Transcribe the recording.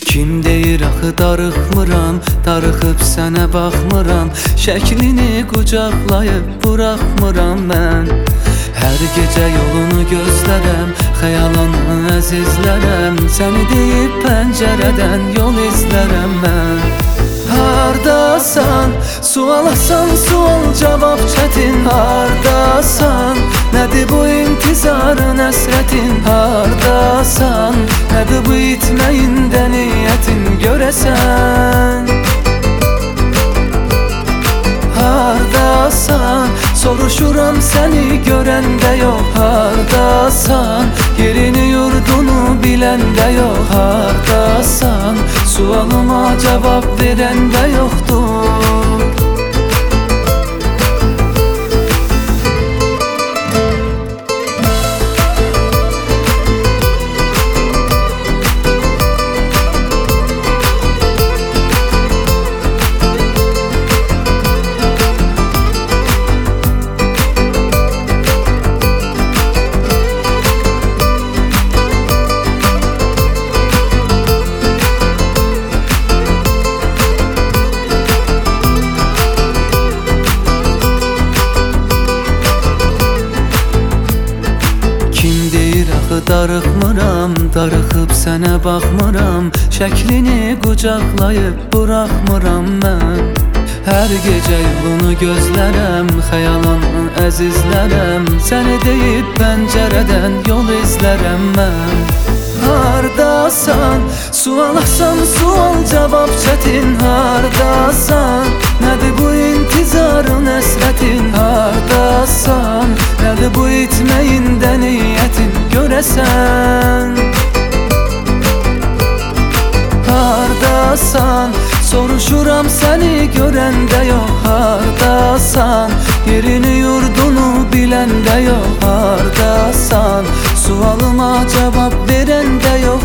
Kim deyir axı darıxmıram, darıxıb sənə baxmıram, şəklini qucaqlayıb buraxmıram mən. Hər gecə yolunu gözlərəm, xəyalını əzizlərəm, səni deyib pəncərədən yol izlərəm mən. Hardasan, sualasan, sual cavab çətin. Hardasan, nədir bu intizarın əsrətin? Hardasan, nədir bu itməyində niyyətin görəsən? Hardasan, soruşuram səni görəndə yox. Hardasan, yerini yurdunu biləndə yox. Hardasan, sualıma cavab verəndə yoxdur. Darıxmıram, darıxıb sənə baxmıram, şəklini qucaqlayıb buraxmıram mən. Hər gecə yolunu gözlərəm, xəyalını əzizlərəm, səni deyib pəncərədən yol izlərəm mən. Hardasan, sualasan, sual cavab çətin. Hardasan, nədir bu intizarın əsrətin? Hardasan, nədir bu itməyində niyyətin görəsən? Hardasan, soruşuram səni görəndə yox. Hardasan, yerini yurdunu biləndə yox. Hardasan, sualıma cavab verəndə yox.